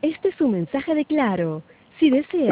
Este es un mensaje de Claro. Si desea